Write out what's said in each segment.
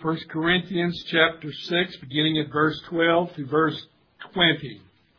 1 Corinthians chapter 6, beginning at verse 12 to verse 20.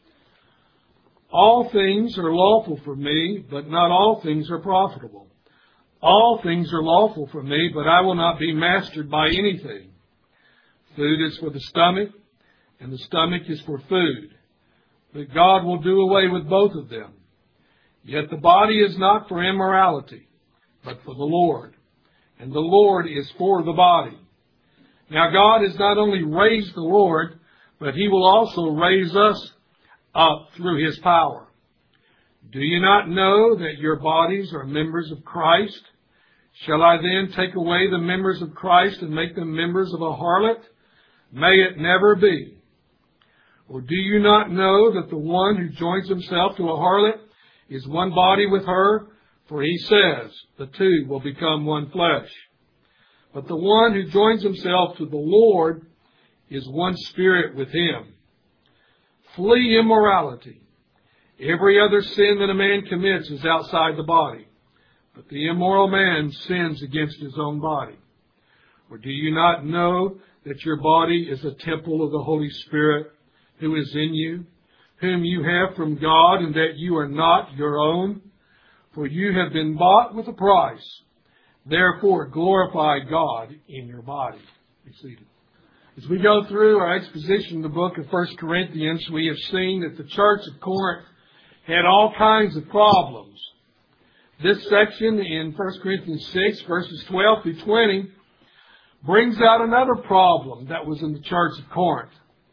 All things are lawful for me, but not all things are profitable. All things are lawful for me, but I will not be mastered by anything. Food is for the stomach, and the stomach is for food. But God will do away with both of them. Yet the body is not for immorality, but for the Lord, and the Lord is for the body. Now God has not only raised the Lord, but He will also raise us up through His power. Do you not know that your bodies are members of Christ? Shall I then take away the members of Christ and make them members of a harlot? May it never be. Or do you not know that the one who joins himself to a harlot is one body with her? For He says, the two will become one flesh. But the one who joins himself to the Lord is one spirit with Him. Flee immorality. Every other sin that a man commits is outside the body, but the immoral man sins against his own body. Or do you not know that your body is a temple of the Holy Spirit who is in you, whom you have from God, and that you are not your own? For you have been bought with a price. Therefore, glorify God in your body. Be seated. As we go through our exposition of the book of 1 Corinthians, we have seen that the church of Corinth had all kinds of problems. This section in 1 Corinthians 6, verses 12 through 20, brings out another problem that was in the church of Corinth.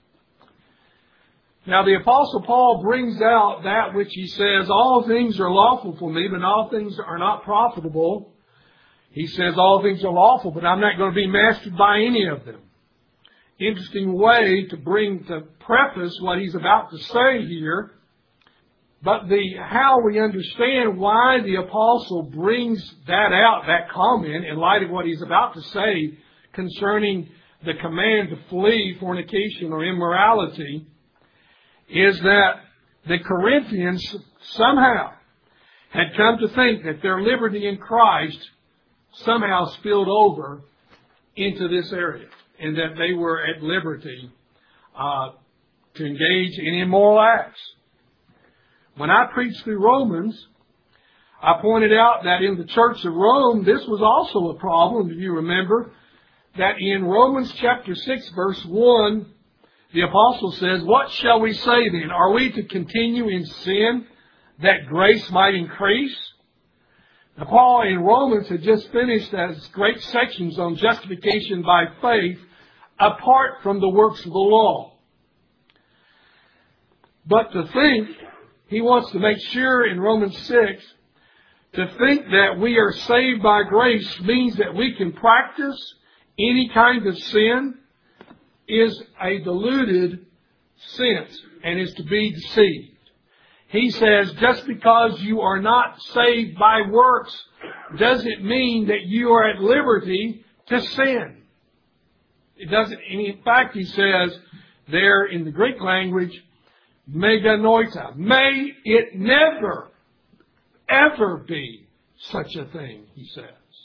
Now, the Apostle Paul brings out that which he says, all things are lawful for me, but all things are not profitable. He says all things are lawful, but I'm not going to be mastered by any of them. Interesting way to preface what he's about to say here. But how we understand why the apostle brings that out, that comment, in light of what he's about to say concerning the command to flee fornication or immorality, is that the Corinthians somehow had come to think that their liberty in Christ somehow spilled over into this area, and that they were at liberty to engage in immoral acts. When I preached through Romans, I pointed out that in the church of Rome, this was also a problem, if you remember, that in Romans chapter 6, verse 1, the apostle says, what shall we say then? Are we to continue in sin that grace might increase? Now, Paul in Romans had just finished as great sections on justification by faith apart from the works of the law. But to think, he wants to make sure in Romans 6, to think that we are saved by grace means that we can practice any kind of sin is a diluted sense and is to be deceived. He says just because you are not saved by works doesn't mean that you are at liberty to sin. It doesn't. In fact, he says there in the Greek language, meganoita. May it never, ever be such a thing, he says.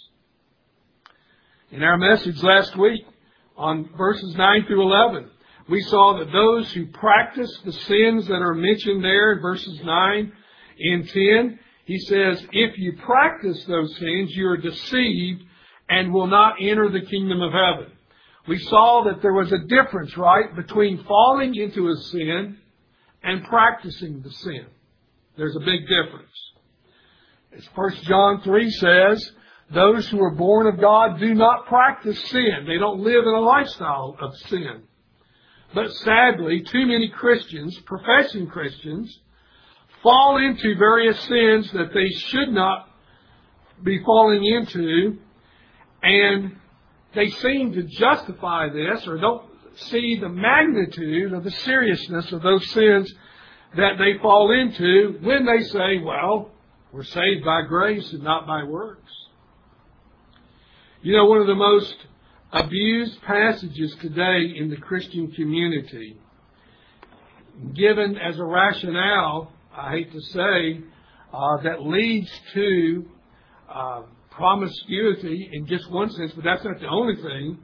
In our message last week on verses 9 through 11, we saw that those who practice the sins that are mentioned there in verses 9 and 10, he says, if you practice those sins, you are deceived and will not enter the kingdom of heaven. We saw that there was a difference, right, between falling into a sin and practicing the sin. There's a big difference. As 1 John 3 says, those who are born of God do not practice sin. They don't live in a lifestyle of sin. But sadly, too many Christians, professing Christians, fall into various sins that they should not be falling into, and they seem to justify this or don't see the magnitude of the seriousness of those sins that they fall into when they say, well, we're saved by grace and not by works. You know, one of the most abused passages today in the Christian community, given as a rationale, I hate to say, that leads to promiscuity in just one sense, but that's not the only thing,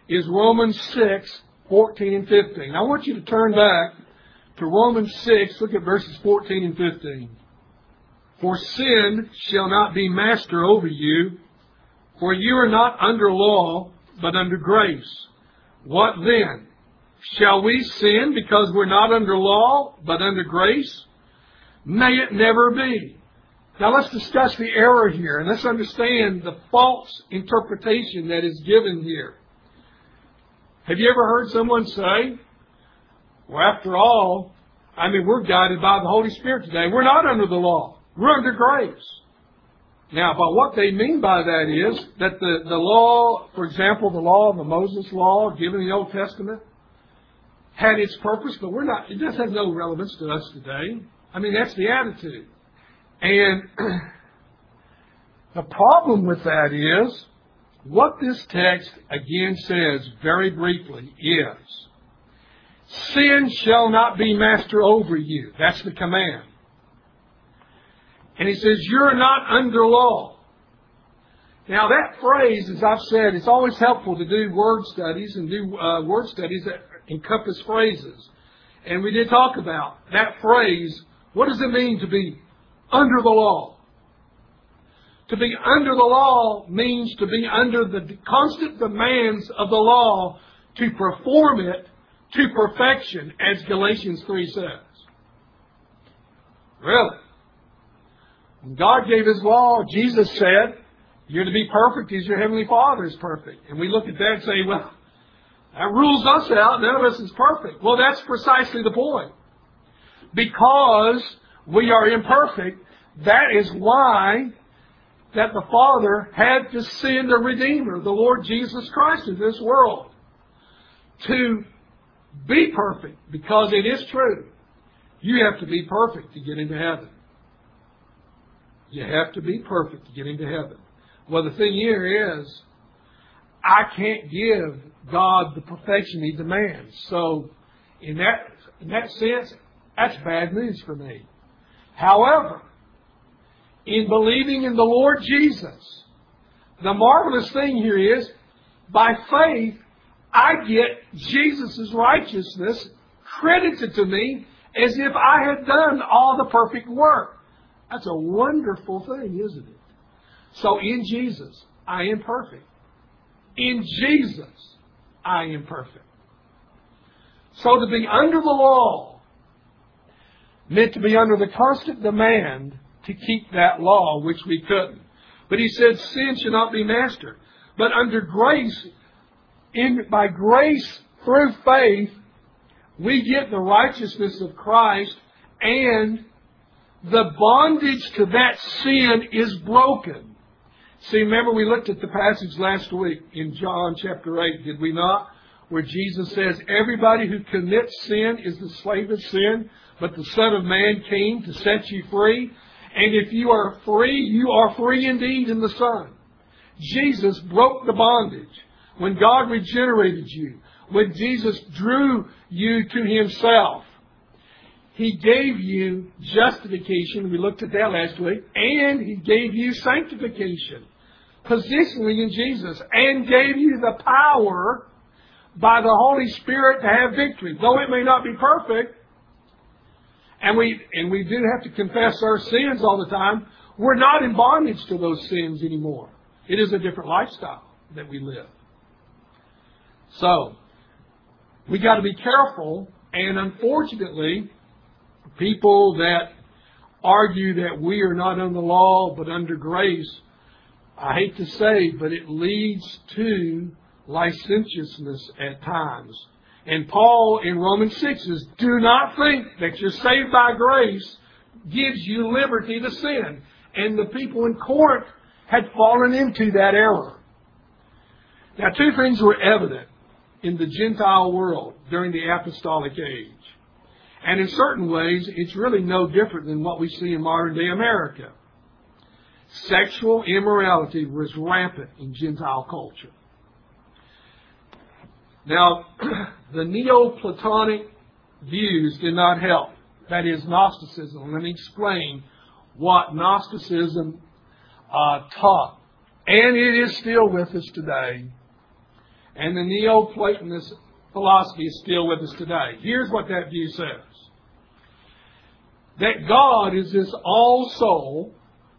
is Romans 6, 14 and 15. I want you to turn back to Romans 6, look at verses 14 and 15. For sin shall not be master over you, for you are not under law, but under grace. What then? Shall we sin because we're not under law, but under grace? May it never be. Now let's discuss the error here, and let's understand the false interpretation that is given here. Have you ever heard someone say, well, after all, we're guided by the Holy Spirit today. We're not under the law. We're under grace. Now, but what they mean by that is that the law, for example, the law of the Moses law given in the Old Testament, had its purpose, but it just has no relevance to us today. That's the attitude. And the problem with that is, what this text again says very briefly is, sin shall not be master over you. That's the command. And he says, you're not under law. Now that phrase, as I've said, it's always helpful to do word studies and do word studies that encompass phrases. And we did talk about that phrase. What does it mean to be under the law? To be under the law means to be under the constant demands of the law to perform it to perfection, as Galatians 3 says. Really? When God gave His law, Jesus said, you're to be perfect as your Heavenly Father is perfect. And we look at that and say, well, that rules us out. None of us is perfect. Well, that's precisely the point. Because we are imperfect, that is why that the Father had to send a Redeemer, the Lord Jesus Christ, into this world to be perfect. Because it is true. You have to be perfect to get into heaven. You have to be perfect to get into heaven. Well, the thing here is, I can't give God the perfection He demands. So, in that sense, that's bad news for me. However, in believing in the Lord Jesus, the marvelous thing here is, by faith, I get Jesus' righteousness credited to me as if I had done all the perfect work. That's a wonderful thing, isn't it? So in Jesus, I am perfect. In Jesus, I am perfect. So to be under the law meant to be under the constant demand to keep that law, which we couldn't. But he said sin should not be master. But under grace, by grace through faith, we get the righteousness of Christ, and the bondage to that sin is broken. See, remember we looked at the passage last week in John chapter 8, did we not? Where Jesus says, everybody who commits sin is the slave of sin, but the Son of Man came to set you free. And if you are free indeed in the Son. Jesus broke the bondage. When God regenerated you, when Jesus drew you to Himself, He gave you justification, we looked at that last week, and He gave you sanctification, positionally in Jesus, and gave you the power by the Holy Spirit to have victory. Though it may not be perfect, and we do have to confess our sins all the time, we're not in bondage to those sins anymore. It is a different lifestyle that we live. So, we got to be careful, and unfortunately, people that argue that we are not under the law but under grace, I hate to say, but it leads to licentiousness at times. And Paul in Romans 6 says, do not think that you're saved by grace gives you liberty to sin. And the people in Corinth had fallen into that error. Now, two things were evident in the Gentile world during the apostolic age. And in certain ways, it's really no different than what we see in modern day America. Sexual immorality was rampant in Gentile culture. Now, the Neoplatonic views did not help. That is Gnosticism. Let me explain what Gnosticism taught. And it is still with us today. And the Neoplatonist philosophy is still with us today. Here's what that view says. That God is this all-soul,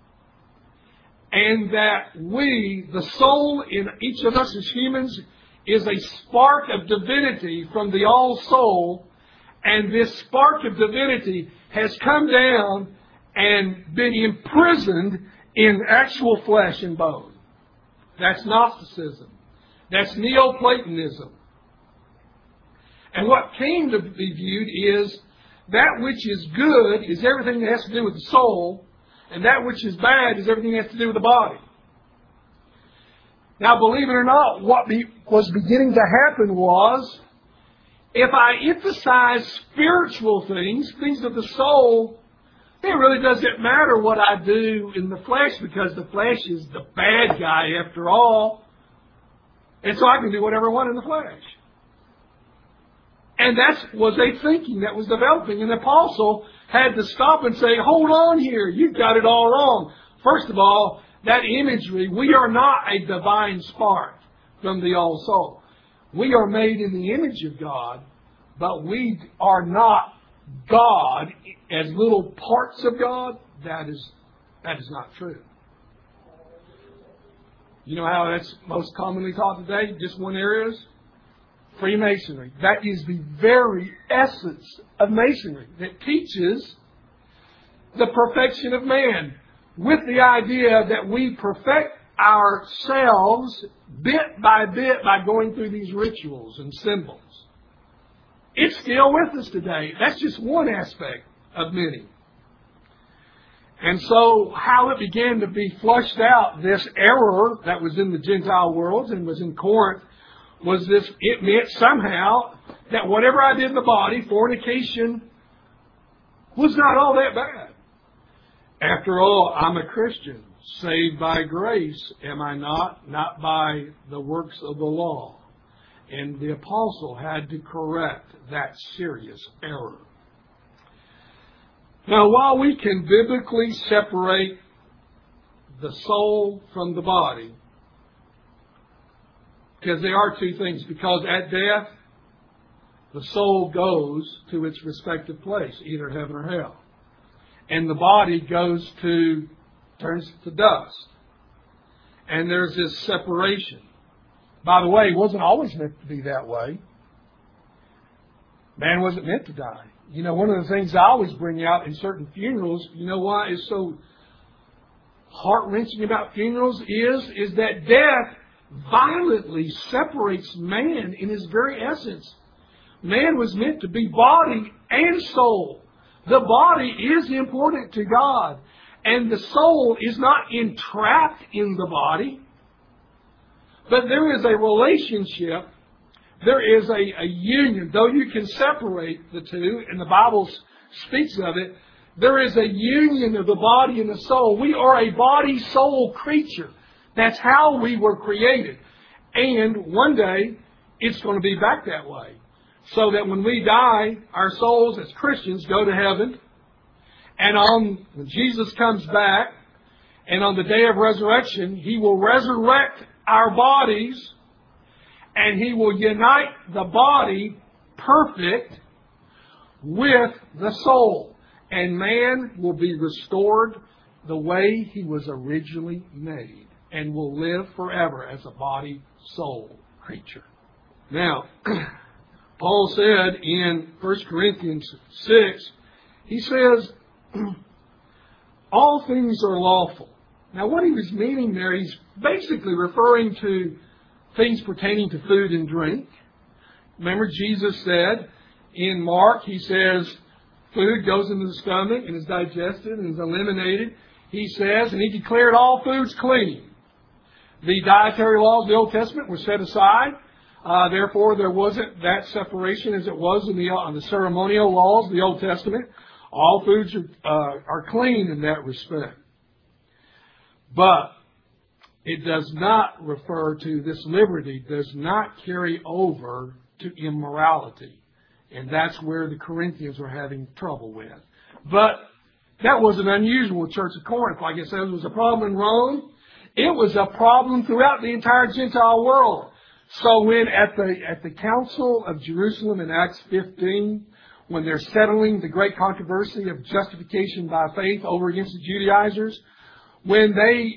and that we, the soul in each of us as humans, is a spark of divinity from the all-soul, and this spark of divinity has come down and been imprisoned in actual flesh and bone. That's Gnosticism. That's Neoplatonism. And what came to be viewed is that which is good is everything that has to do with the soul, and that which is bad is everything that has to do with the body. Now, believe it or not, what was beginning to happen was, if I emphasize spiritual things, things of the soul, it really doesn't matter what I do in the flesh, because the flesh is the bad guy after all. And so I can do whatever I want in the flesh. And that was a thinking that was developing. And the apostle had to stop and say, hold on here, you've got it all wrong. First of all, that imagery, we are not a divine spark from the all soul. We are made in the image of God, but we are not God as little parts of God. That is not true. You know how that's most commonly taught today? Just one area is Freemasonry. That is the very essence of Masonry that teaches the perfection of man, with the idea that we perfect ourselves bit by going through these rituals and symbols. It's still with us today. That's just one aspect of many. And so how it began to be flushed out, this error that was in the Gentile world and was in Corinth, was this, it meant somehow that whatever I did in the body, fornication, was not all that bad. After all, I'm a Christian, saved by grace, am I not? Not by the works of the law. And the apostle had to correct that serious error. Now, while we can biblically separate the soul from the body, because they are two things, because at death, the soul goes to its respective place, either heaven or hell. And the body turns to dust. And there's this separation. By the way, it wasn't always meant to be that way. Man wasn't meant to die. You know, one of the things I always bring out in certain funerals, you know why it's so heart-wrenching about funerals is that death violently separates man in his very essence. Man was meant to be body and soul. The body is important to God, and the soul is not entrapped in the body, but there is a relationship, there is a union. Though you can separate the two, and the Bible speaks of it, there is a union of the body and the soul. We are a body-soul creature. That's how we were created. And one day, it's going to be back that way. So that when we die, our souls as Christians go to heaven. And when Jesus comes back, and on the day of resurrection, He will resurrect our bodies, and He will unite the body perfect with the soul. And man will be restored the way he was originally made, and will live forever as a body-soul creature. Now, Paul said in 1 Corinthians 6, he says, all things are lawful. Now, what he was meaning there, he's basically referring to things pertaining to food and drink. Remember, Jesus said in Mark, he says, food goes into the stomach and is digested and is eliminated. He says, and he declared all foods clean. The dietary laws of the Old Testament were set aside. Therefore, there wasn't that separation as it was in the ceremonial laws of the Old Testament. All foods are clean in that respect. But it does not refer to, this liberty does not carry over to immorality. And that's where the Corinthians were having trouble with. But that wasn't unusual with the Church of Corinth. Like I said, it was a problem in Rome. It was a problem throughout the entire Gentile world. So when at the Council of Jerusalem in Acts 15, when they're settling the great controversy of justification by faith over against the Judaizers, when they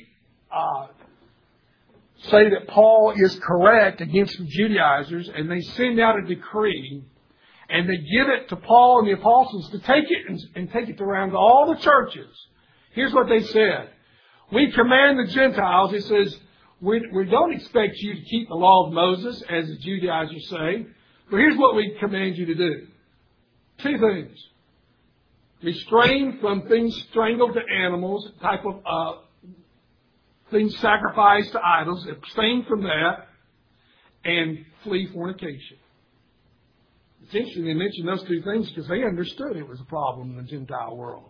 say that Paul is correct against the Judaizers, and they send out a decree, and they give it to Paul and the apostles to take it and take it around to all the churches. Here's what they said. We command the Gentiles, it says, we don't expect you to keep the law of Moses, as the Judaizers say, but here's what we command you to do. 2 things. Restrain from things strangled to animals, type of things sacrificed to idols. Abstain from that, and flee fornication. It's interesting they mentioned those 2 things because they understood it was a problem in the Gentile world.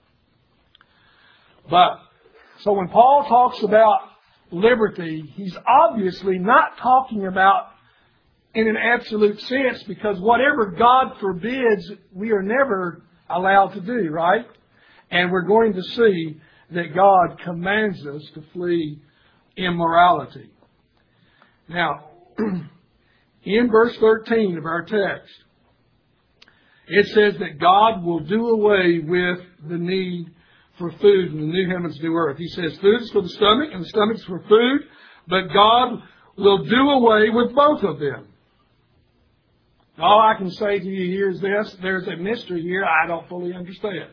But, so when Paul talks about liberty, he's obviously not talking about in an absolute sense, because whatever God forbids, we are never allowed to do, right? And we're going to see that God commands us to flee immorality. Now, in verse 13 of our text, it says that God will do away with the need for food in the new heavens and new earth. He says food is for the stomach and the stomach is for food, but God will do away with both of them. All I can say to you here is this: there's a mystery here I don't fully understand.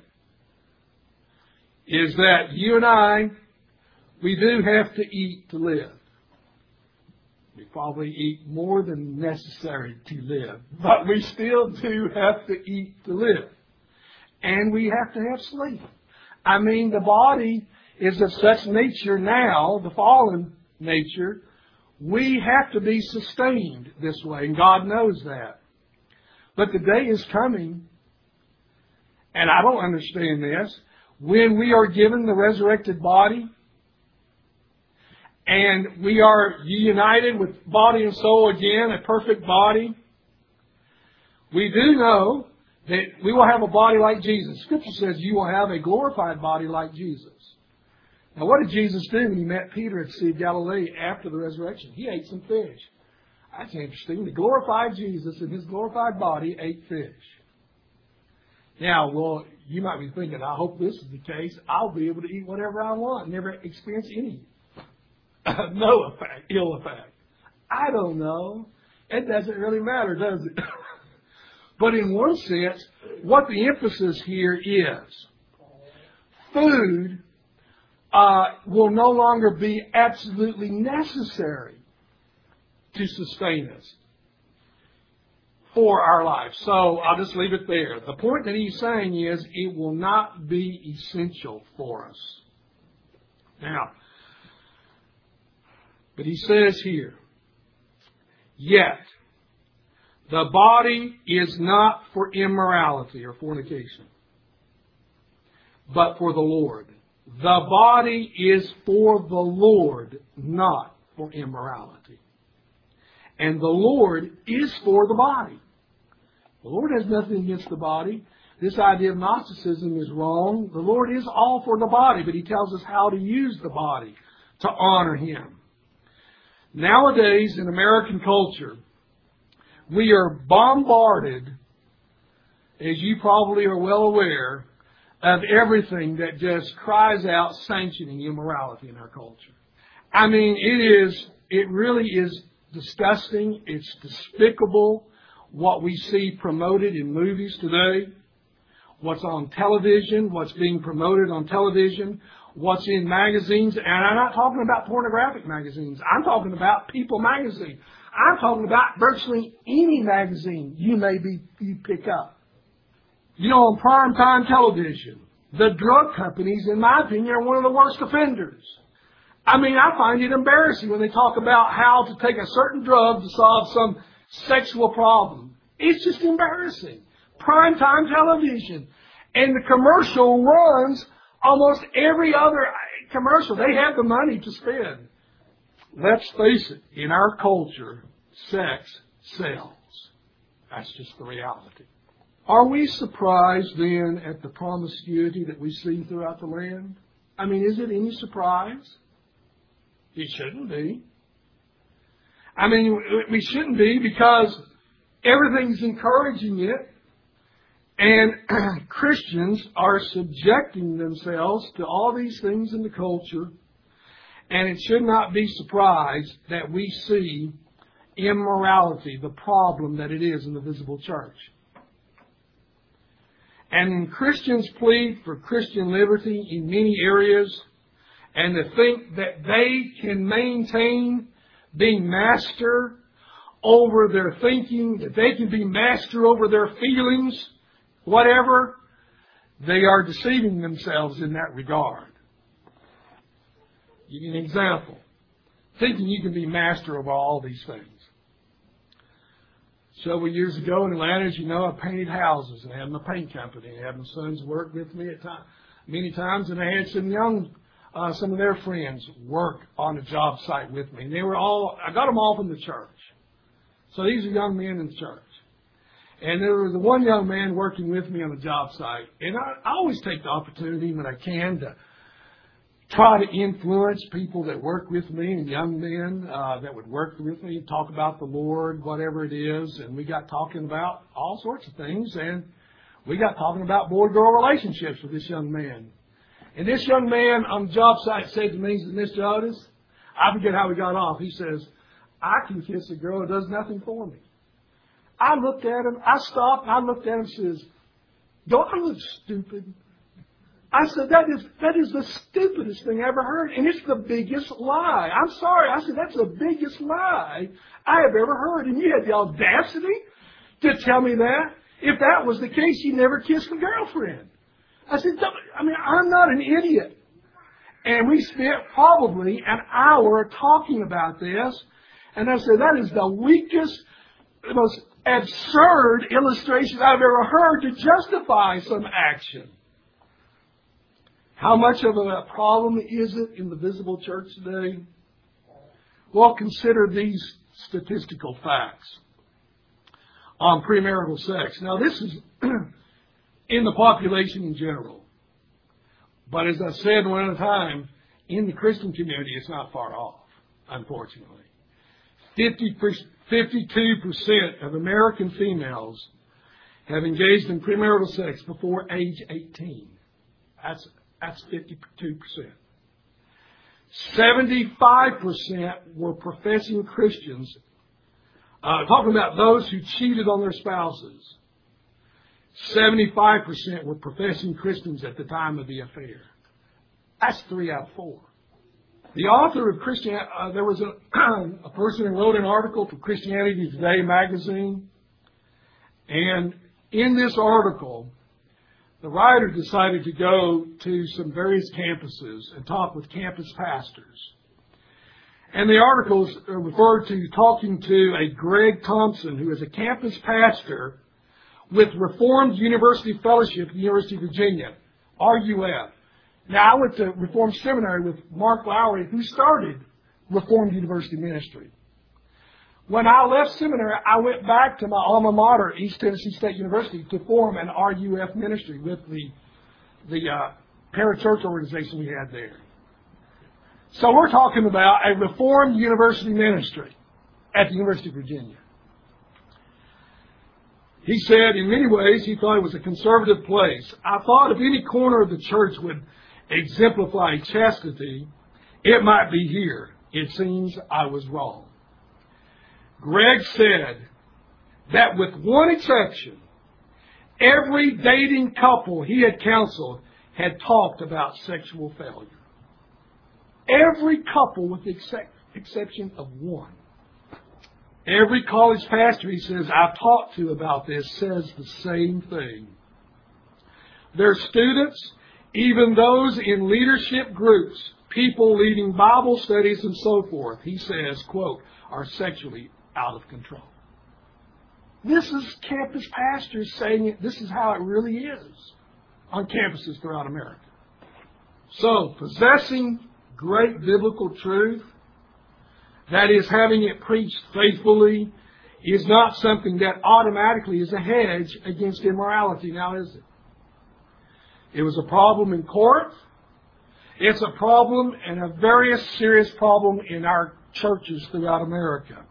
Is that you and I, we do have to eat to live. We probably eat more than necessary to live, but we still do have to eat to live. And we have to have sleep. I mean, the body is of such nature now, the fallen nature, we have to be sustained this way, and God knows that. But the day is coming, and I don't understand this, when we are given the resurrected body, and we are united with body and soul again, a perfect body, we do know that we will have a body like Jesus. Scripture says you will have a glorified body like Jesus. Now, what did Jesus do when he met Peter at the Sea of Galilee after the resurrection? He ate some fish. That's interesting. The glorified Jesus in his glorified body ate fish. Now, well, you might be thinking, I hope this is the case. I'll be able to eat whatever I want and never experience any ill effect. I don't know. It doesn't really matter, does it? But in one sense, what the emphasis here is, food will no longer be absolutely necessary to sustain us for our life. So I'll just leave it there. The point that he's saying is it will not be essential for us. Now, but he says here, yet the body is not for immorality or fornication, but for the Lord. The body is for the Lord, not for immorality. And the Lord is for the body. The Lord has nothing against the body. This idea of Gnosticism is wrong. The Lord is all for the body, but He tells us how to use the body to honor Him. Nowadays, in American culture, we are bombarded, as you probably are well aware, of everything that just cries out sanctioning immorality in our culture. I mean, it really is disgusting. It's despicable what we see promoted in movies today, what's on television, what's being promoted on television, what's in magazines. And I'm not talking about pornographic magazines. I'm talking about People magazine. I'm talking about virtually any magazine you pick up. You know, on primetime television, the drug companies, in my opinion, are one of the worst offenders. I mean, I find it embarrassing when they talk about how to take a certain drug to solve some sexual problem. It's just embarrassing. Primetime television. And the commercial runs almost every other commercial. They have the money to spend. Let's face it, in our culture, sex sells. That's just the reality. Are we surprised then at the promiscuity that we see throughout the land? I mean, is it any surprise? It shouldn't be. I mean, we shouldn't be, because everything's encouraging it. And Christians are subjecting themselves to all these things in the culture. And it should not be surprised that we see immorality, the problem that it is in the visible church. And Christians plead for Christian liberty in many areas, and to think that they can maintain being master over their thinking, that they can be master over their feelings, whatever, they are deceiving themselves in that regard. Give you an example. Thinking you can be master over all these things. Several years ago in Atlanta, as you know, I painted houses and had my paint company. I had my sons work with me many times, and I had some of their friends work on a job site with me. And I got them all from the church. So these are young men in the church. And there was one young man working with me on the job site. And I always take the opportunity when I can to try to influence people that work with me, and young men that would work with me, talk about the Lord, whatever it is. And we got talking about all sorts of things. And we got talking about boy-girl relationships with this young man. And this young man on the job site said to me, Mr. Otis, I forget how we got off. He says, I can kiss a girl who does nothing for me. I looked at him. I stopped and I looked at him and says, don't I look stupid? I said, that is the stupidest thing I ever heard. And it's the biggest lie. I'm sorry. I said, that's the biggest lie I have ever heard. And you had the audacity to tell me that. If that was the case, you never kissed a girlfriend. I said, I'm not an idiot. And we spent probably an hour talking about this. And I said, that is the weakest, the most absurd illustration I've ever heard to justify some action. How much of a problem is it in the visible church today? Well, consider these statistical facts on premarital sex. Now, this is in the population in general. But as I said one at a time, in the Christian community, it's not far off, unfortunately. 52% of American females have engaged in premarital sex before age 18. That's 52%. 75% were professing Christians, talking about those who cheated on their spouses. 75% were professing Christians at the time of the affair. That's 3 out of 4. The author of there was a person who wrote an article for Christianity Today magazine. And in this article, the writer decided to go to some various campuses and talk with campus pastors. And the articles referred to talking to a Greg Thompson, who is a campus pastor with Reformed University Fellowship at the University of Virginia, RUF. Now, I went to Reformed Seminary with Mark Lowry, who started Reformed University Ministry. When I left seminary, I went back to my alma mater, East Tennessee State University, to form an RUF ministry with the parachurch organization we had there. So we're talking about a Reformed University ministry at the University of Virginia. He said, in many ways, he thought it was a conservative place. I thought if any corner of the church would exemplify chastity, it might be here. It seems I was wrong. Greg said that with one exception, every dating couple he had counseled had talked about sexual failure. Every couple with the exception of one. Every college pastor, he says, I've talked to about this says the same thing. Their students, even those in leadership groups, people leading Bible studies and so forth, he says, quote, are sexually out of control. This is campus pastors saying it. This is how it really is on campuses throughout America. So, possessing great biblical truth, that is, having it preached faithfully, is not something that automatically is a hedge against immorality, now is it? It was a problem in Corinth. It's a problem, and a very serious problem in our churches throughout America.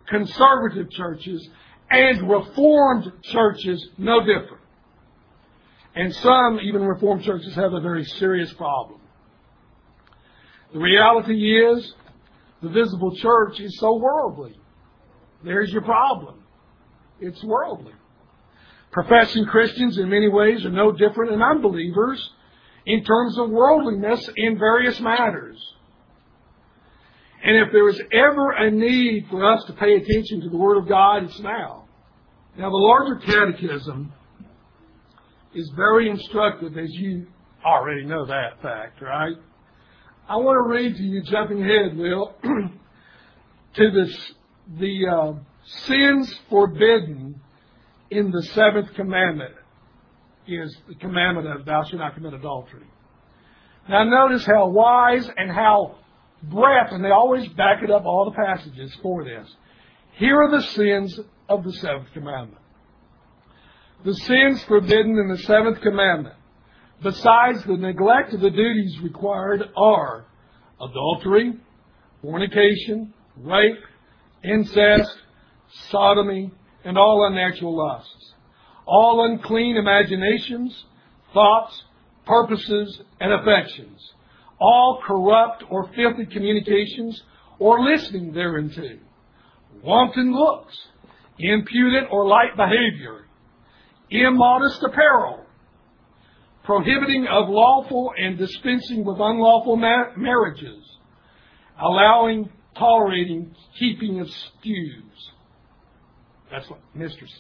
conservative churches, and Reformed churches no different. And some, even Reformed churches, have a very serious problem. The reality is, the visible church is so worldly. There's your problem. It's worldly. Professing Christians in many ways are no different than unbelievers in terms of worldliness in various matters. And if there is ever a need for us to pay attention to the Word of God, it's now. Now, the larger catechism is very instructive, as you already know that fact, right? I want to read to you, jumping ahead, Will, to the sins forbidden in the seventh commandment is the commandment of thou shalt not commit adultery. Now notice how wise and how breadth, and they always back it up, all the passages for this. Here are the sins of the seventh commandment. The sins forbidden in the seventh commandment, besides the neglect of the duties required, are adultery, fornication, rape, incest, sodomy, and all unnatural lusts, all unclean imaginations, thoughts, purposes, and affections, all corrupt or filthy communications or listening thereunto, wanton looks, impudent or light behavior, immodest apparel, prohibiting of lawful and dispensing with unlawful marriages, allowing, tolerating, keeping of stews. That's what mistresses.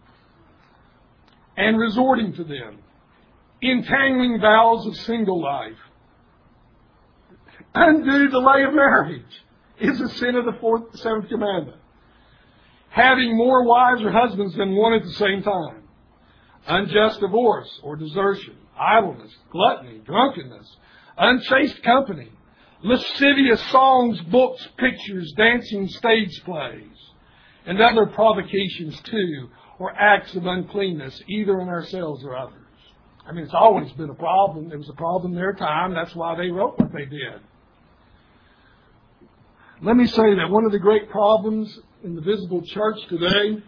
And resorting to them. Entangling vows of single life. Undue delay of marriage is a sin of the seventh commandment. Having more wives or husbands than one at the same time. Unjust divorce or desertion. Idleness, gluttony, drunkenness. Unchaste company. Lascivious songs, books, pictures, dancing, stage plays. And other provocations too, or acts of uncleanness, either in ourselves or others. I mean, it's always been a problem. It was a problem in their time. That's why they wrote what they did. Let me say that one of the great problems in the visible church today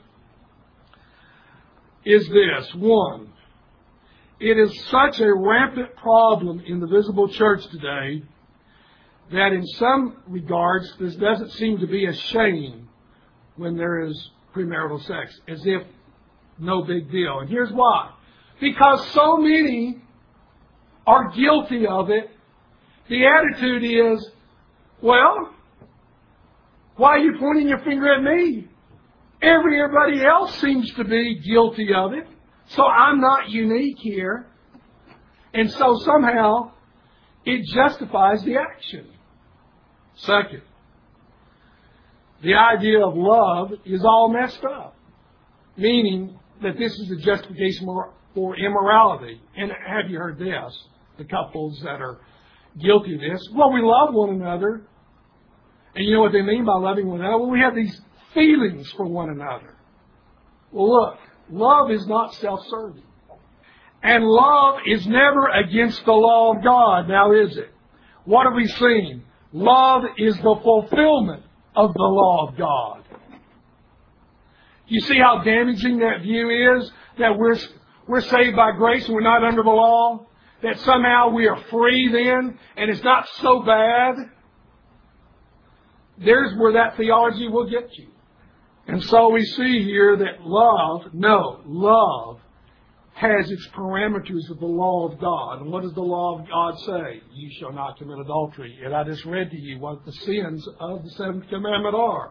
is this. One, it is such a rampant problem in the visible church today that in some regards this doesn't seem to be a shame when there is premarital sex, as if no big deal. And here's why. Because so many are guilty of it. The attitude is, well, why are you pointing your finger at me? Everybody else seems to be guilty of it, so I'm not unique here. And so somehow it justifies the action. Second, the idea of love is all messed up, meaning that this is a justification for immorality. And have you heard this? The couples that are guilty of this. Well, we love one another. And you know what they mean by loving one another? Well, we have these feelings for one another. Well, look, love is not self-serving. And love is never against the law of God, now is it? What have we seen? Love is the fulfillment of the law of God. You see how damaging that view is? That we're saved by grace and we're not under the law? That somehow we are free then and it's not so bad? There's where that theology will get you. And so we see here that love has its parameters of the law of God. And what does the law of God say? You shall not commit adultery. And I just read to you what the sins of the seventh commandment are.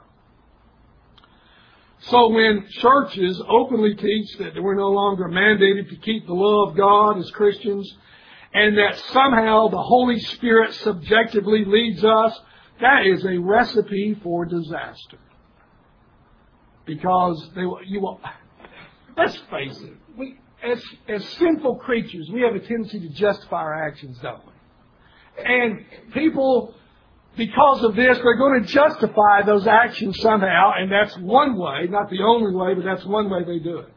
So when churches openly teach that we're no longer mandated to keep the law of God as Christians, and that somehow the Holy Spirit subjectively leads us, that is a recipe for disaster. Because let's face it, as sinful creatures, we have a tendency to justify our actions, don't we? And people, because of this, they're going to justify those actions somehow, and that's one way, not the only way, but that's one way they do it.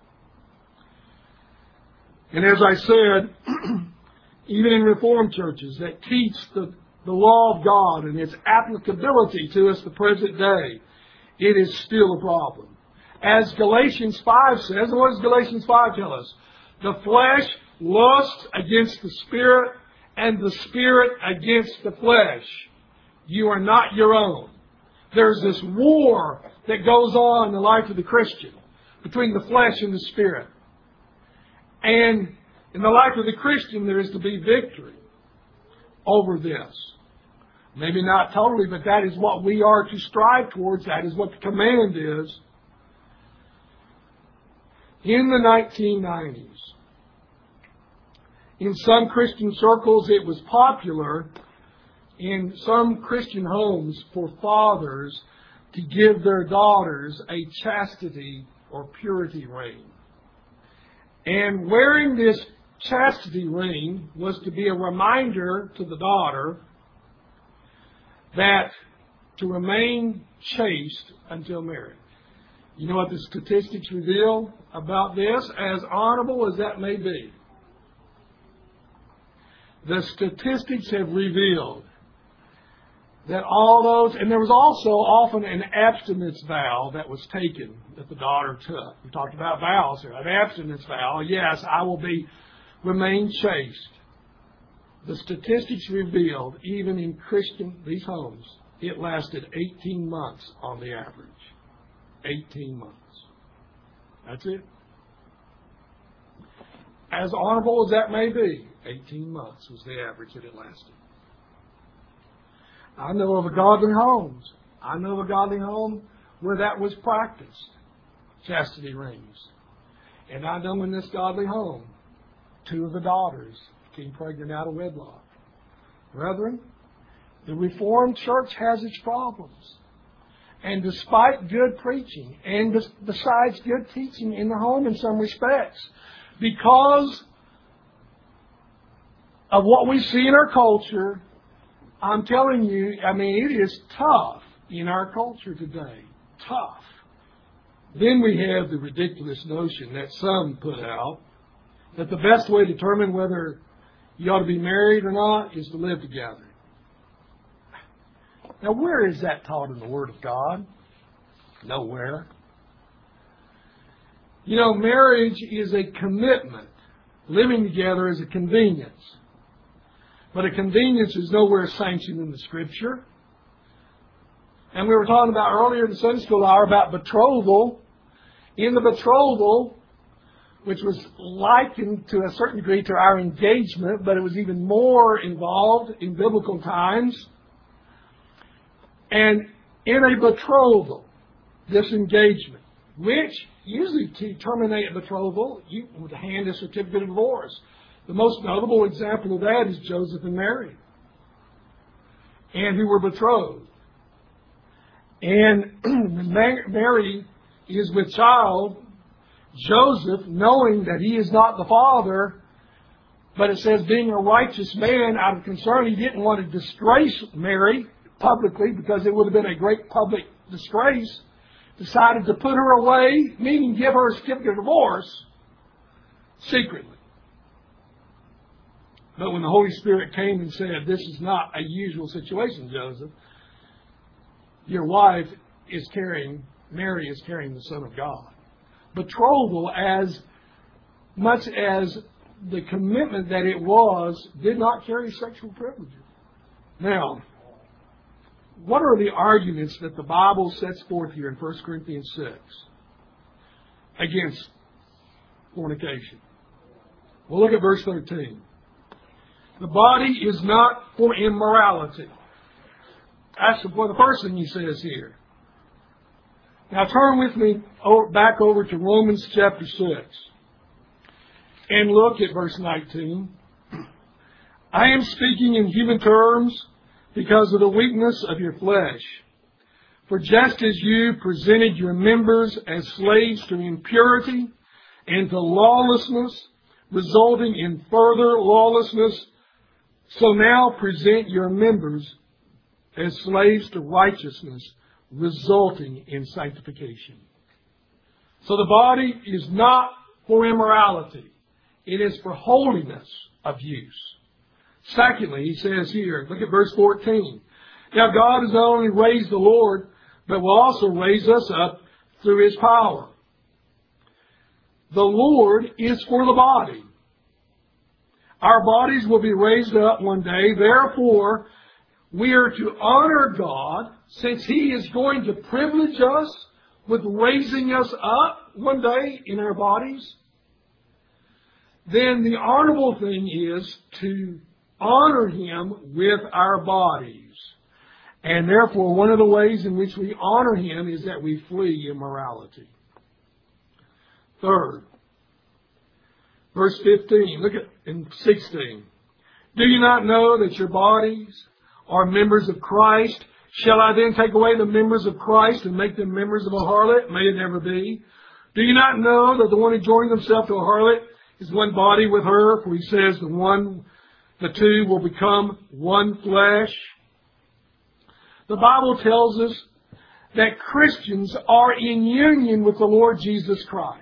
And as I said, even in Reformed churches that teach the law of God and its applicability to us the present day, it is still a problem. As Galatians 5 says, and what does Galatians 5 tell us? The flesh lusts against the Spirit, and the Spirit against the flesh. You are not your own. There's this war that goes on in the life of the Christian between the flesh and the Spirit. And in the life of the Christian, there is to be victory over this. Maybe not totally, but that is what we are to strive towards. That is what the command is. In the 1990s, in some Christian circles, it was popular in some Christian homes for fathers to give their daughters a chastity or purity ring. And wearing this chastity ring was to be a reminder to the daughter that to remain chaste until marriage. You know what the statistics reveal about this, as honorable as that may be? The statistics have revealed that all those, and there was also often an abstinence vow that was taken that the daughter took. We talked about vows here. An abstinence vow, yes, I will remain chaste. The statistics revealed, even in these homes, it lasted 18 months on the average. 18 months. That's it. As honorable as that may be, 18 months was the average that it lasted. I know of godly homes. I know of a godly home where that was practiced. Chastity rings. And I know in this godly home, 2 of the daughters became pregnant out of wedlock. Brethren, the Reformed Church has its problems. And despite good preaching, and besides good teaching in the home in some respects, because of what we see in our culture, I'm telling you, it is tough in our culture today. Tough. Then we have the ridiculous notion that some put out that the best way to determine whether you ought to be married or not is to live together. Now, where is that taught in the Word of God? Nowhere. You know, marriage is a commitment. Living together is a convenience. But a convenience is nowhere sanctioned in the Scripture. And we were talking about earlier in the Sunday school hour about betrothal. In the betrothal, which was likened to a certain degree to our engagement, but it was even more involved in biblical times. And in a betrothal, this engagement, which usually to terminate a betrothal, you would hand a certificate of divorce. The most notable example of that is Joseph and Mary, and who were betrothed. And Mary is with child. Joseph, knowing that he is not the father, but it says being a righteous man out of concern, he didn't want to disgrace Mary publicly because it would have been a great public disgrace, decided to put her away, meaning give her a certificate of divorce, secretly. But when the Holy Spirit came and said, this is not a usual situation, Joseph, your wife is Mary is carrying the Son of God. Betrothal, as much as the commitment that it was, did not carry sexual privileges. Now, what are the arguments that the Bible sets forth here in 1 Corinthians 6 against fornication? Well, look at verse 13. The body is not for immorality. That's the first thing he says here. Now turn with me back over to Romans chapter 6 and look at verse 19. I am speaking in human terms because of the weakness of your flesh. For just as you presented your members as slaves to impurity and to lawlessness, resulting in further lawlessness, so now present your members as slaves to righteousness, resulting in sanctification. So the body is not for immorality. It is for holiness of use. Secondly, he says here, look at verse 14. Now God has not only raised the Lord, but will also raise us up through His power. The Lord is for the body. Our bodies will be raised up one day. Therefore, we are to honor God, since He is going to privilege us with raising us up one day in our bodies. Then the honorable thing is to honor Him with our bodies. And therefore, one of the ways in which we honor Him is that we flee immorality. Third, verse 15, look at in 16. Do you not know that your bodies are members of Christ? Shall I then take away the members of Christ and make them members of a harlot? May it never be. Do you not know that the one who joins himself to a harlot is one body with her? For He says the two will become one flesh. The Bible tells us that Christians are in union with the Lord Jesus Christ.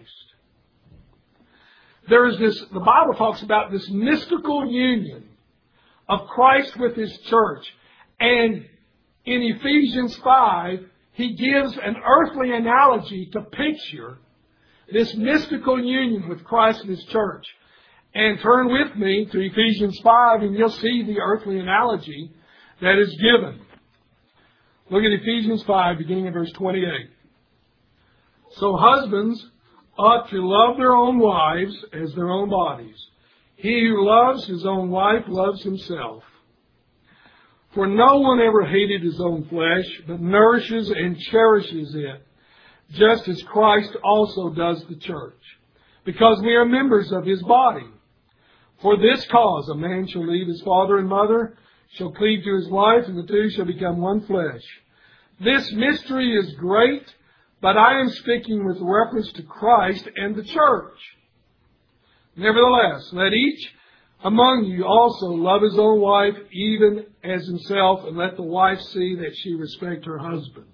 The Bible talks about this mystical union of Christ with His church. And in Ephesians 5, he gives an earthly analogy to picture this mystical union with Christ and His church. And turn with me to Ephesians 5 and you'll see the earthly analogy that is given. Look at Ephesians 5, beginning in verse 28. So husbands ought to love their own wives as their own bodies. He who loves his own wife loves himself. For no one ever hated his own flesh, but nourishes and cherishes it, just as Christ also does the church, because we are members of His body. For this cause a man shall leave his father and mother, shall cleave to his wife, and the two shall become one flesh. This mystery is great, but I am speaking with reference to Christ and the church. Nevertheless, let each among you also love his own wife, even as himself, and let the wife see that she respect her husband.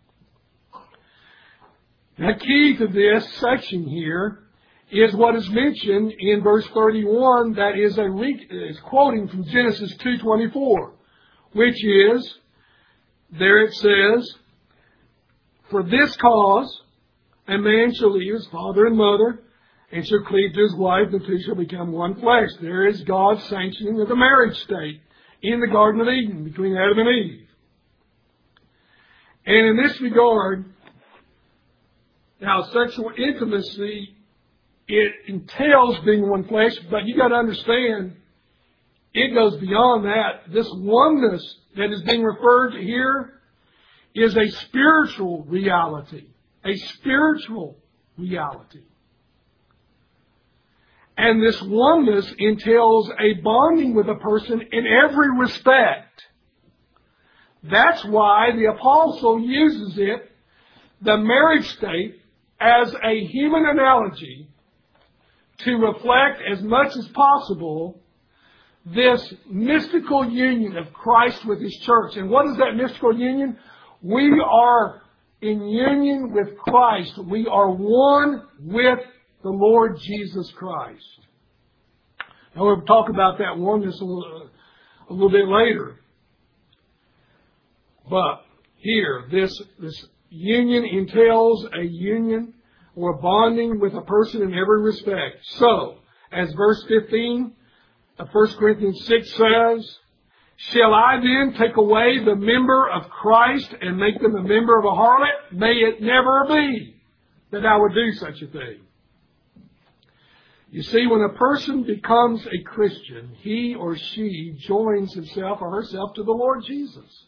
The key to this section here is what is mentioned in verse 31, that is quoting from Genesis 2:24, which is, there it says, for this cause a man shall leave his father and mother, and shall cleave to his wife, the two shall become one flesh. There is God's sanctioning of the marriage state in the Garden of Eden between Adam and Eve. And in this regard, now sexual intimacy, it entails being one flesh, but you got to understand, it goes beyond that. This oneness that is being referred to here is a spiritual reality. A spiritual reality. And this oneness entails a bonding with a person in every respect. That's why the apostle uses it, the marriage state, as a human analogy to reflect as much as possible this mystical union of Christ with His church. And what is that mystical union? We are in union with Christ. We are one with the Lord Jesus Christ. Now we'll talk about that oneness a little bit later. But here, this union entails a union or bonding with a person in every respect. So, as verse 15 of 1 Corinthians 6 says, shall I then take away the member of Christ and make them a member of a harlot? May it never be that I would do such a thing. You see, when a person becomes a Christian, he or she joins himself or herself to the Lord Jesus.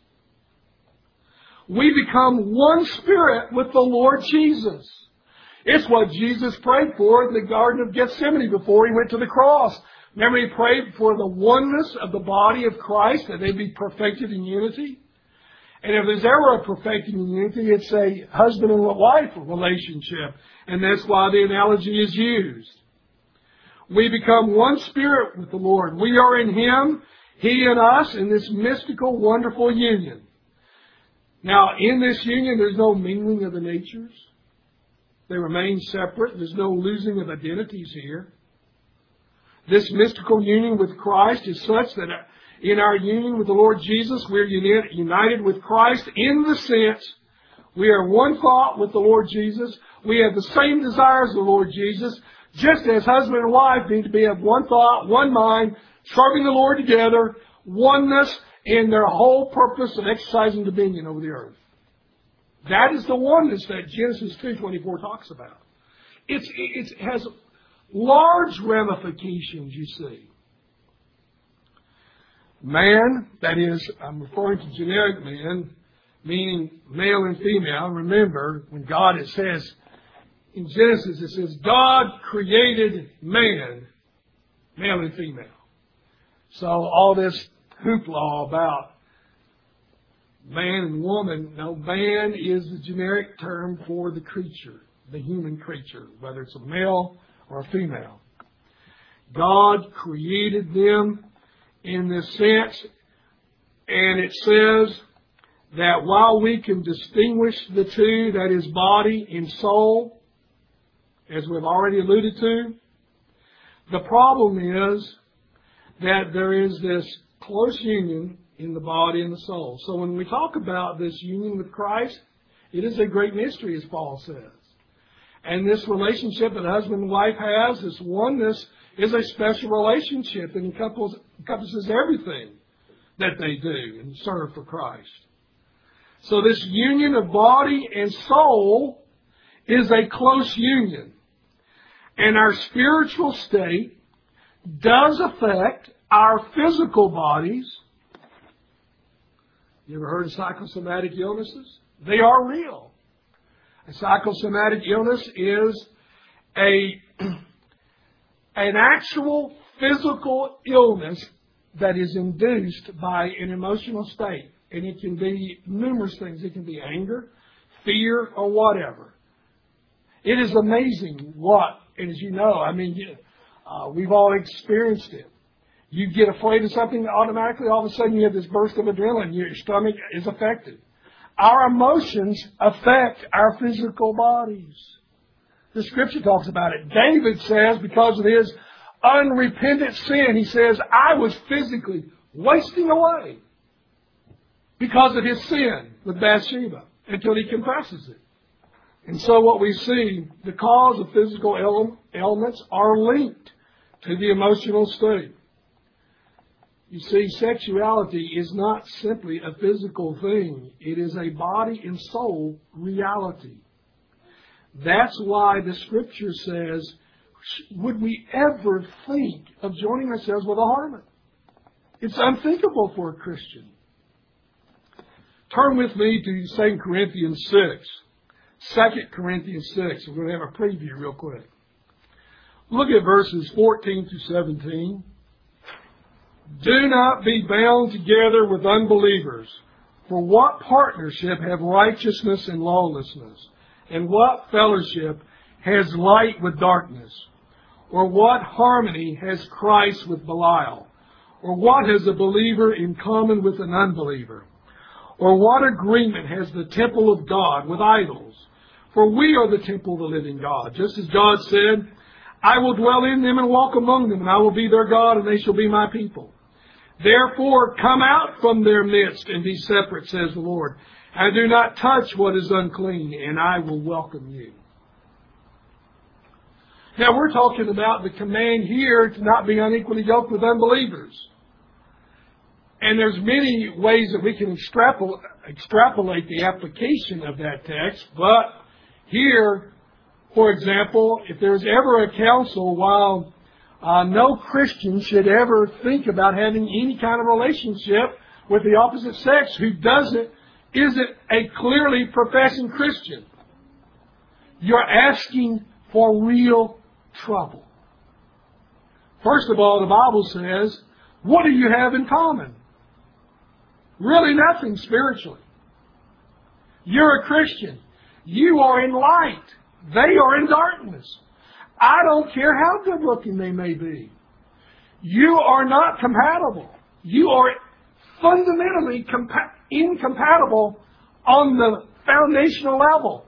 We become one spirit with the Lord Jesus. It's what Jesus prayed for in the Garden of Gethsemane before He went to the cross. Remember, He prayed for the oneness of the body of Christ, that they be perfected in unity. And if there's ever a perfecting in unity, it's a husband and wife relationship. And that's why the analogy is used. We become one spirit with the Lord. We are in Him, He in us, in this mystical, wonderful union. Now, in this union, there's no mingling of the natures. They remain separate. There's no losing of identities here. This mystical union with Christ is such that in our union with the Lord Jesus, we're united with Christ in the sense We are one thought with the Lord Jesus. We have the same desires of the Lord Jesus. Just as husband and wife need to be of one thought, one mind, serving the Lord together, oneness in their whole purpose of exercising dominion over the earth. That is the oneness that Genesis 2:24 talks about. It has large ramifications, you see. Man, that is, I'm referring to generic man, meaning male and female. Remember, when God, it says, in Genesis, it says, God created man, male and female. So all this hoopla about man and woman, no, man is the generic term for the creature, the human creature, whether it's a male or a female. God created them in this sense, and it says that while we can distinguish the two, that is body and soul, as we've already alluded to, the problem is that there is this close union in the body and the soul. So when we talk about this union with Christ, it is a great mystery, as Paul says. And this relationship that husband and wife has, this oneness, is a special relationship and encompasses everything that they do and serve for Christ. So this union of body and soul is a close union. And our spiritual state does affect our physical bodies. You ever heard of psychosomatic illnesses? They are real. A psychosomatic illness is an actual physical illness that is induced by an emotional state. And it can be numerous things. It can be anger, fear, or whatever. It is amazing what, and as you know, we've all experienced it. You get afraid of something, automatically all of a sudden you have this burst of adrenaline. Your stomach is affected. Our emotions affect our physical bodies. The Scripture talks about it. David says, because of his unrepentant sin, he says, I was physically wasting away because of his sin with Bathsheba until he confesses it. And so what we see, the cause of physical ailments are linked to the emotional state. You see, sexuality is not simply a physical thing. It is a body and soul reality. That's why the Scripture says, would we ever think of joining ourselves with a harlot? It's unthinkable for a Christian. Turn with me to 2 Corinthians 6. 2 Corinthians 6. We're going to have a preview real quick. Look at verses 14 to 17. Do not be bound together with unbelievers. For what partnership have righteousness and lawlessness? And what fellowship has light with darkness? Or what harmony has Christ with Belial? Or what has a believer in common with an unbeliever? Or what agreement has the temple of God with idols? For we are the temple of the living God. Just as God said, I will dwell in them and walk among them, and I will be their God, and they shall be my people. Therefore, come out from their midst and be separate, says the Lord. And do not touch what is unclean, and I will welcome you. Now, we're talking about the command here to not be unequally yoked with unbelievers. And there's many ways that we can extrapolate the application of that text. But here, for example, if there's ever a counsel, while no Christian should ever think about having any kind of relationship with the opposite sex who isn't a clearly professing Christian. You're asking for real trouble. First of all, the Bible says, what do you have in common? Really nothing spiritually. You're a Christian. You are in light. They are in darkness. I don't care how good looking they may be. You are not compatible. You are fundamentally incompatible on the foundational level.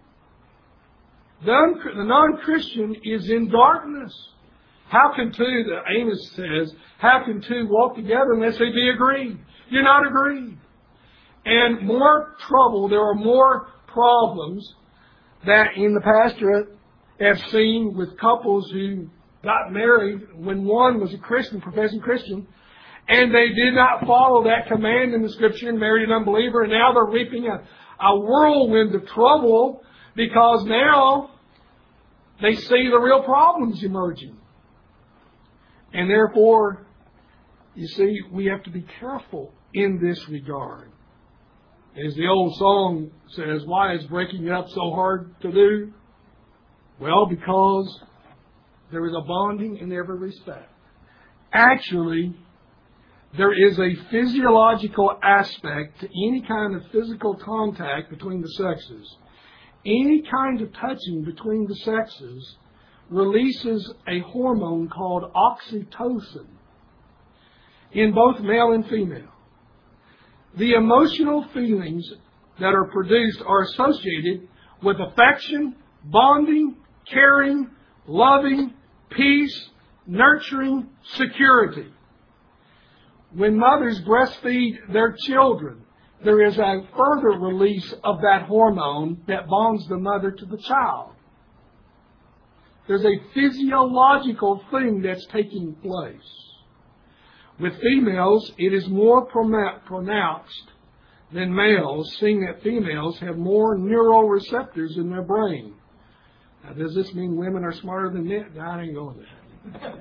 The non-Christian is in darkness. How can two, Amos says, how can two walk together unless they be agreed? You're not agreed. And more trouble, there are more problems that in the pastorate have seen with couples who got married when one was a Christian, professing Christian, and they did not follow that command in the Scripture and married an unbeliever, and now they're reaping a whirlwind of trouble because now they see the real problems emerging. And therefore, you see, we have to be careful in this regard. As the old song says, why is breaking up so hard to do? Well, because there is a bonding in every respect. Actually, there is a physiological aspect to any kind of physical contact between the sexes. Any kind of touching between the sexes releases a hormone called oxytocin in both male and female. The emotional feelings that are produced are associated with affection, bonding, caring, loving, peace, nurturing, security. When mothers breastfeed their children, there is a further release of that hormone that bonds the mother to the child. There's a physiological thing that's taking place. With females, it is more pronounced than males, seeing that females have more neural receptors in their brain. Now, does this mean women are smarter than men? No, I ain't going there.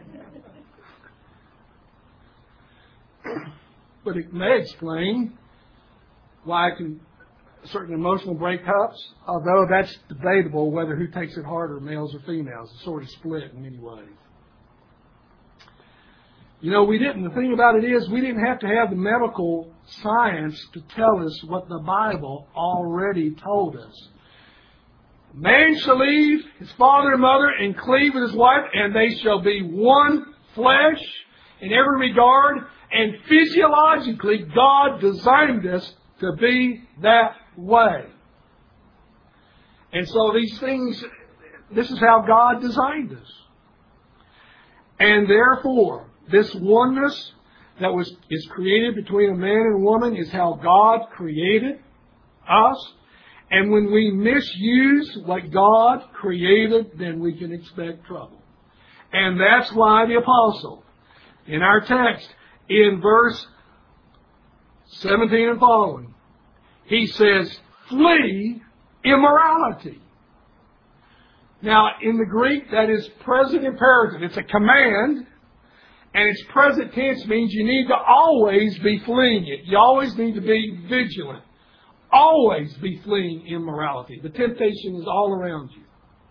But it may explain why certain emotional breakups, although that's debatable whether who takes it harder, males or females. It's sort of split in many ways. You know, the thing about it is we didn't have to have the medical science to tell us what the Bible already told us. Man shall leave his father and mother and cleave with his wife, and they shall be one flesh in every regard. And physiologically, God designed us to be that way. And so these things, this is how God designed us. And therefore, this oneness that is created between a man and a woman is how God created us. And when we misuse what God created, then we can expect trouble. And that's why the apostle, in our text, in verse 17 and following, he says, flee immorality. Now, in the Greek, that is present imperative. It's a command, and its present tense means you need to always be fleeing it. You always need to be vigilant. Always be fleeing immorality. The temptation is all around you.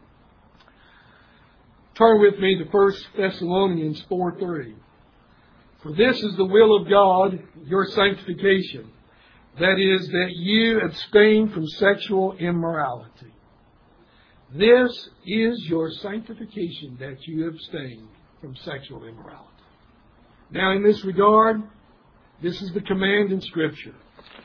Turn with me to 1 Thessalonians 4:3. For this is the will of God, your sanctification. That is, that you abstain from sexual immorality. This is your sanctification, that you abstain from sexual immorality. Now, in this regard, this is the command in Scripture.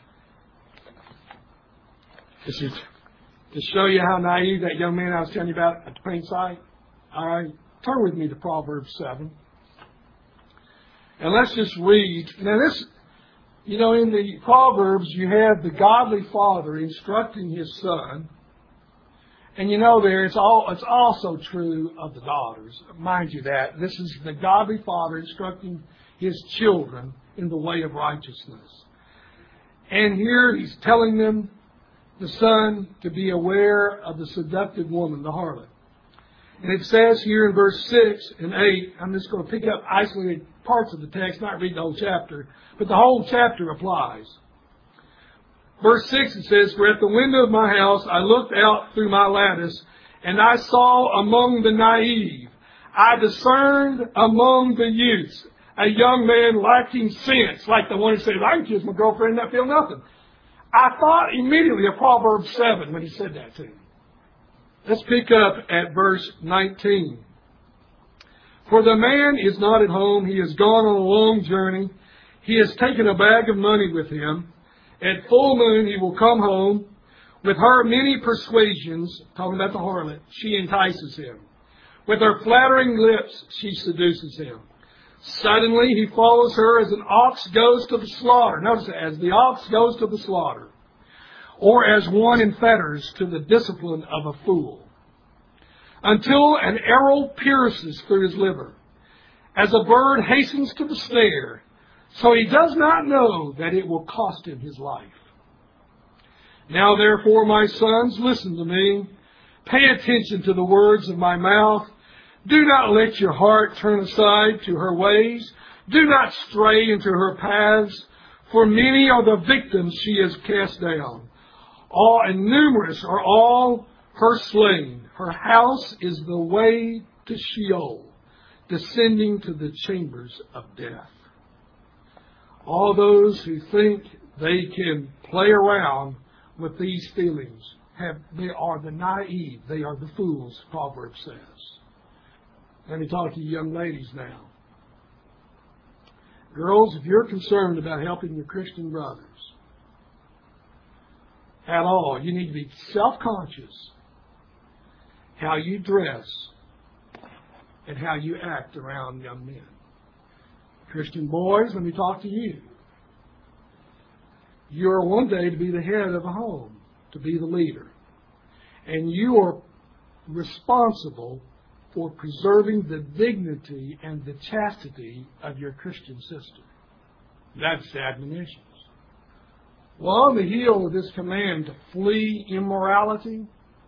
This is to show you how naive that young man I was telling you about at the plain sight. All right, turn with me to Proverbs 7. And let's just read. Now this, in the Proverbs you have the godly father instructing his son. And it's also true of the daughters. Mind you that. This is the godly father instructing his children in the way of righteousness. And here he's telling them, the son, to be aware of the seductive woman, the harlot. And it says here in verse 6 and 8, I'm just going to pick up isolated parts of the text, not read the whole chapter, but the whole chapter applies. Verse 6, it says, for at the window of my house I looked out through my lattice, and I saw among the naive, I discerned among the youths, a young man lacking sense, like the one who says, I can kiss my girlfriend and not feel nothing. I thought immediately of Proverbs 7 when he said that to me. Let's pick up at verse 19. For the man is not at home. He has gone on a long journey. He has taken a bag of money with him. At full moon he will come home. With her many persuasions, talking about the harlot, she entices him. With her flattering lips she seduces him. Suddenly he follows her as an ox goes to the slaughter. Notice that, as the ox goes to the slaughter. or as one in fetters to the discipline of a fool, until an arrow pierces through his liver, as a bird hastens to the snare, so he does not know that it will cost him his life. Now therefore, my sons, listen to me. Pay attention to the words of my mouth. Do not let your heart turn aside to her ways. Do not stray into her paths, for many are the victims she has cast down. All and numerous are all her slain. Her house is the way to Sheol, descending to the chambers of death. All those who think they can play around with these feelings, they are the naive, they are the fools, Proverbs says. Let me talk to you young ladies now. Girls, if you're concerned about helping your Christian brothers at all, you need to be self-conscious how you dress and how you act around young men. Christian boys, let me talk to you. You are one day to be the head of a home, to be the leader. And you are responsible for preserving the dignity and the chastity of your Christian sister. That's the admonitions. Well, on the heel of this command to flee immorality,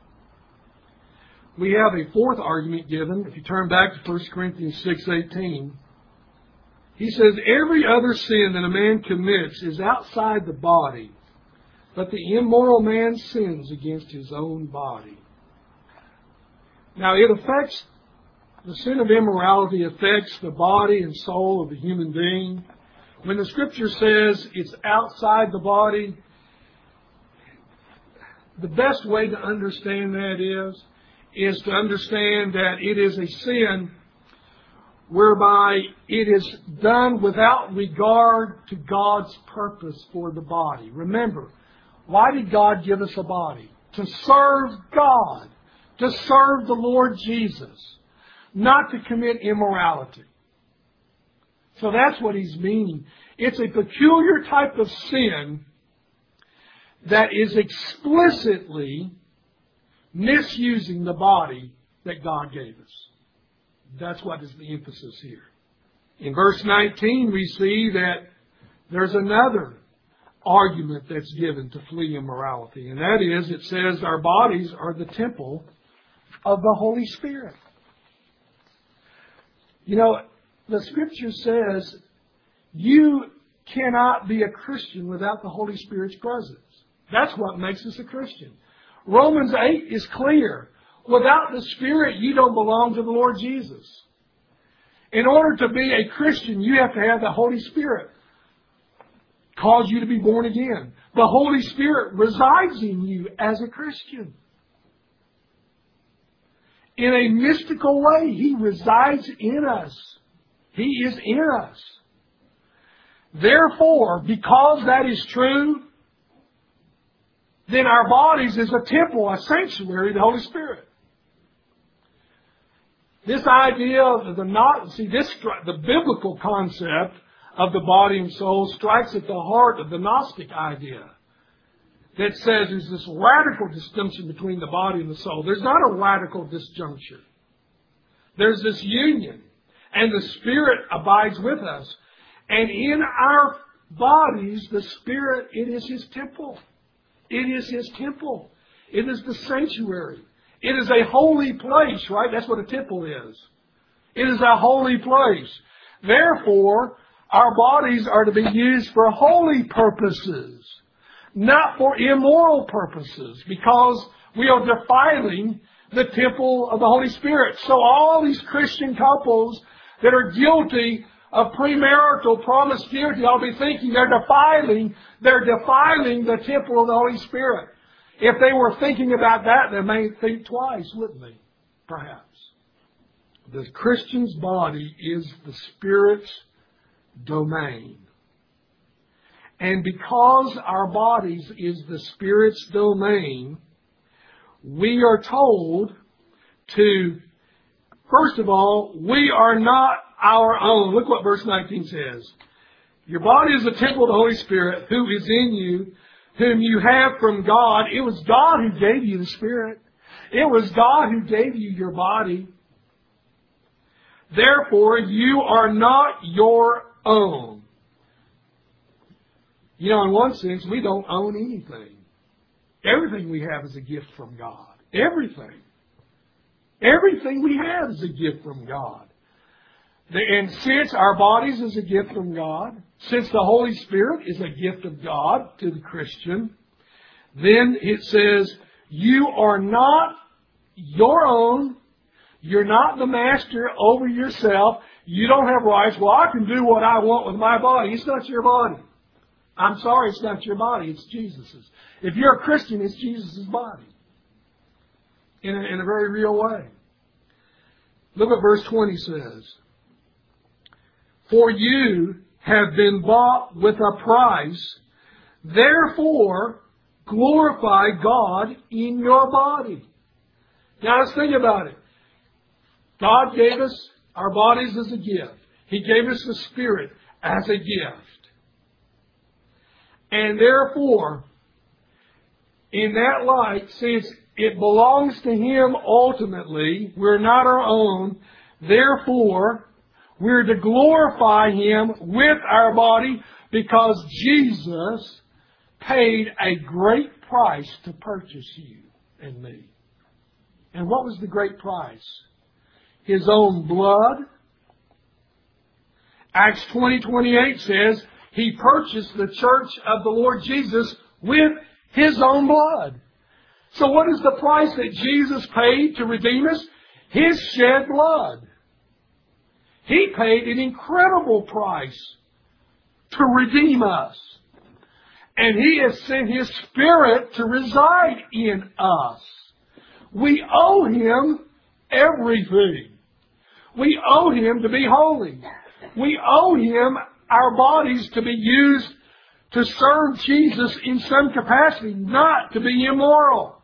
we have a fourth argument given. If you turn back to 1 Corinthians 6:18, he says, every other sin that a man commits is outside the body, but the immoral man sins against his own body. Now, the sin of immorality affects the body and soul of the human being. When the Scripture says it's outside the body, the best way to understand that is to understand that it is a sin whereby it is done without regard to God's purpose for the body. Remember, why did God give us a body? To serve God, to serve the Lord Jesus, not to commit immorality. So that's what he's meaning. It's a peculiar type of sin that is explicitly misusing the body that God gave us. That's what is the emphasis here. In verse 19, we see that there's another argument that's given to flee immorality. And that is, it says our bodies are the temple of the Holy Spirit. You know, the Scripture says you cannot be a Christian without the Holy Spirit's presence. That's what makes us a Christian. Romans 8 is clear. Without the Spirit, you don't belong to the Lord Jesus. In order to be a Christian, you have to have the Holy Spirit cause you to be born again. The Holy Spirit resides in you as a Christian. In a mystical way, He resides in us. He is in us. Therefore, because that is true, then our bodies is a temple, a sanctuary of the Holy Spirit. This idea of the biblical concept of the body and soul strikes at the heart of the Gnostic idea that says there's this radical distinction between the body and the soul. There's not a radical disjuncture. There's this union, and the Spirit abides with us. And in our bodies, the Spirit, it is His temple. It is His temple. It is the sanctuary. It is a holy place, right? That's what a temple is. It is a holy place. Therefore, our bodies are to be used for holy purposes, not for immoral purposes, because we are defiling the temple of the Holy Spirit. So all these Christian couples that are guilty of premarital promiscuity, I'll be thinking they're defiling the temple of the Holy Spirit. If they were thinking about that, they may think twice, wouldn't they? Perhaps. The Christian's body is the Spirit's domain. And because our bodies is the Spirit's domain, we are told to, first of all, we are not our own. Look what verse 19 says. Your body is the temple of the Holy Spirit who is in you, whom you have from God. It was God who gave you the Spirit. It was God who gave you your body. Therefore, you are not your own. You know, in one sense, we don't own anything. Everything we have is a gift from God. Everything. Everything we have is a gift from God. And since our bodies is a gift from God, since the Holy Spirit is a gift of God to the Christian, then it says, you are not your own. You're not the master over yourself. You don't have rights. Well, I can do what I want with my body. It's not your body. I'm sorry, it's not your body. It's Jesus's. If you're a Christian, it's Jesus's body. In a very real way. Look what verse 20 says. For you have been bought with a price. Therefore, glorify God in your body. Now let's think about it. God gave us our bodies as a gift. He gave us the Spirit as a gift. And therefore, in that light, since it belongs to Him ultimately, we're not our own, therefore, we're to glorify Him with our body because Jesus paid a great price to purchase you and me. And what was the great price? His own blood. Acts 20:28 says, He purchased the church of the Lord Jesus with His own blood. So what is the price that Jesus paid to redeem us? His shed blood. He paid an incredible price to redeem us. And He has sent His Spirit to reside in us. We owe Him everything. We owe Him to be holy. We owe Him our bodies to be used to serve Jesus in some capacity, not to be immoral.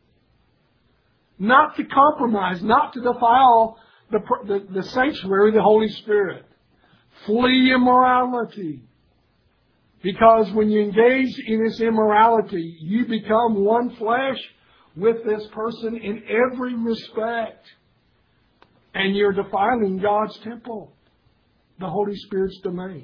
Not to compromise, not to defile the sanctuary, the Holy Spirit. Flee immorality. Because when you engage in this immorality, you become one flesh with this person in every respect. And you're defiling God's temple, the Holy Spirit's domain.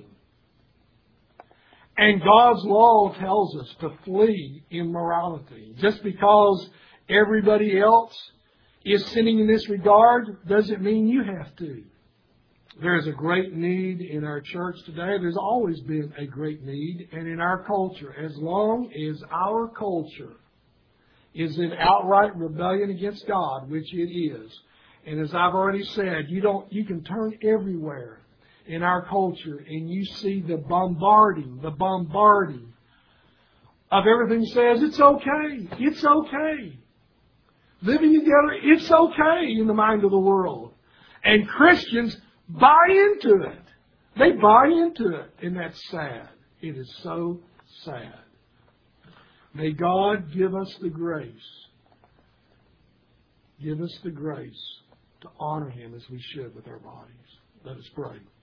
And God's law tells us to flee immorality. Just because everybody else is sinning in this regard doesn't mean you have to. There's a great need in our church today. There's always been a great need. And in our culture, as long as our culture is in outright rebellion against God, which it is, and as I've already said, you can turn everywhere in our culture and you see the bombarding of everything says it's okay. Living together, it's okay in the mind of the world. And Christians buy into it. They buy into it. And that's sad. It is so sad. May God give us the grace. Give us the grace to honor Him as we should with our bodies. Let us pray.